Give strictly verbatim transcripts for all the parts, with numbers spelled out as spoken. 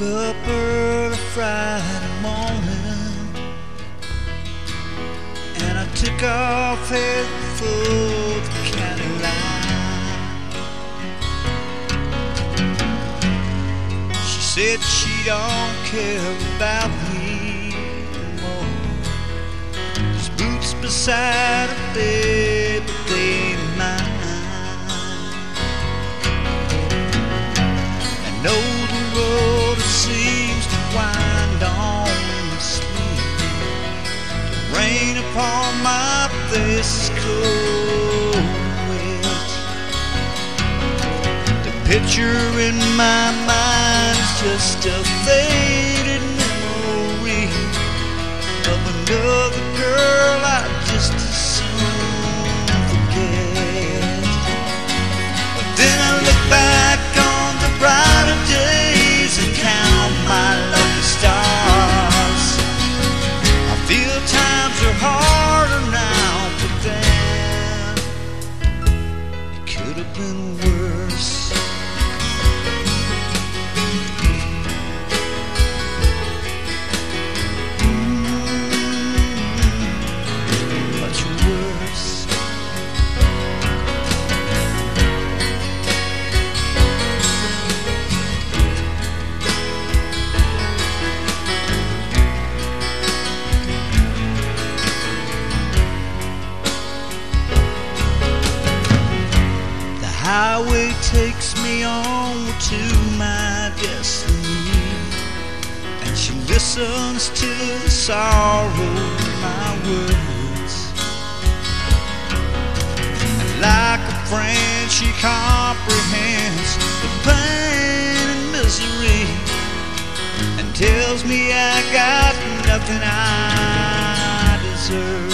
Woke up early Friday morning, and I took off heading for the county line. She said she don't care about me anymore. There's boots beside her bed, but they ain't mine. I know the road seems to wind on in sleep. The rain upon my face is cold and wet. The picture in my mind is just a faded memory of another girl I just as soon forget. But then I look back on the brighter days and count my lucky stars. I feel times are harder now, but then it could have been worse. The highway takes me on to my destiny, and she listens to the sorrow in my words. And like a friend, she comprehends the pain and misery, and tells me I got nothing I deserve.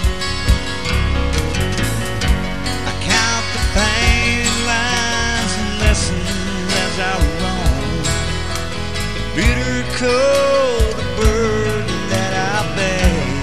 I count the pain lines and lessons as I roam, the bitter cold, the burden that I bear.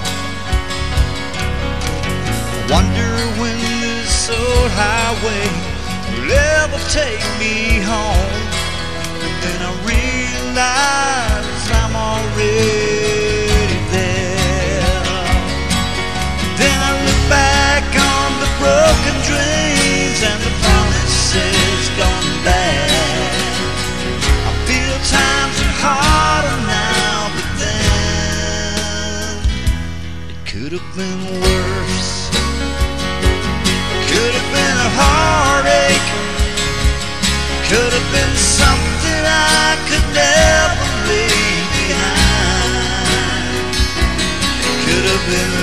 I wonder when this old highway will ever take me home, and then I realize I'm already there. Then I look back on the broken dreams and the promises gone bad. I feel times are harder now, but then it could have been worse. Could have been a heartache, could have been something I could never leave behind. It could have been